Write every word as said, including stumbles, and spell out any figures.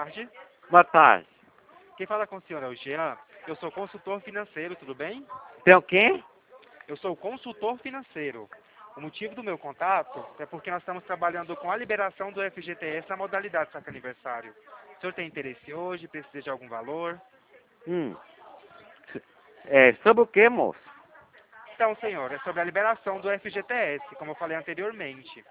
tarde. Boa tarde. Quem fala com o senhor é o Jean. Eu sou consultor financeiro, tudo bem? Tem o quê? Eu sou consultor financeiro. O motivo do meu contato é porque nós estamos trabalhando com a liberação do F G T S na modalidade saque aniversário. O senhor tem interesse hoje? Precisa de algum valor? Hum. É, sobre o quê, moço? Então, senhor, é sobre a liberação do F G T S, como eu falei anteriormente.